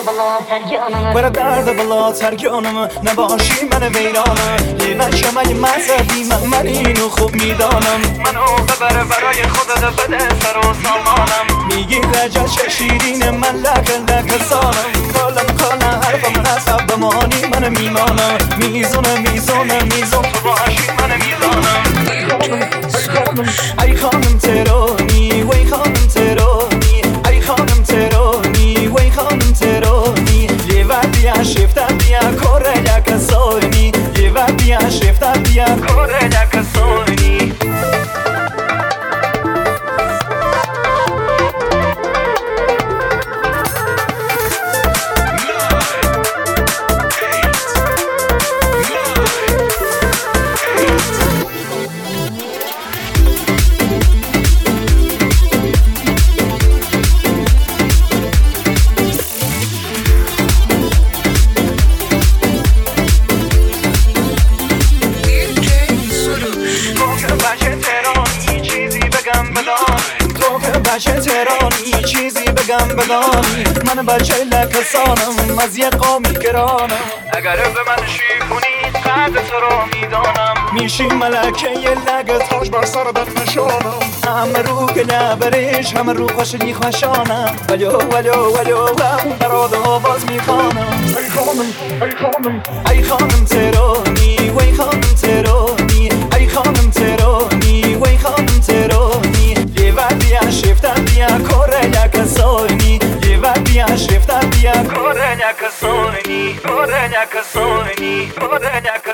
بر درد بلا ترکانم نباشی من ویرانم یه نشم اگه مذهبی من اینو خوب میدانم منو ببره برای خودت بده سر و سامانم میگی رجل چه شیرین من لک لک سانم کالا حرفم نصب بمانی من میمانم میزون تو باشی من میدانم ای خانم ترانی وی خانم ترانی ای خانم ترانی وی خانم ترانی یه وقتی شفته بیا کره یک سانی یه وقتی شفته بیا کره یک سانی بچه تهرانی چیزی بگم بدانی من بچه لکسانم از یه قومی گرانم اگر به من شیفونی قد تو رو میدانم میشی ملکه یه لگت تاج بر سر دست نشانم همه رو که نبرش همه رو خوشنی خوشانم ولو براد آواز میخوانم ای خانم تهرانی وی خانم تهرانی ای خانم تهرانی وی خانم تهرانی یه وقتی شفته بیا کره یک سانی یه وقتی شفته بیا کره یک سانی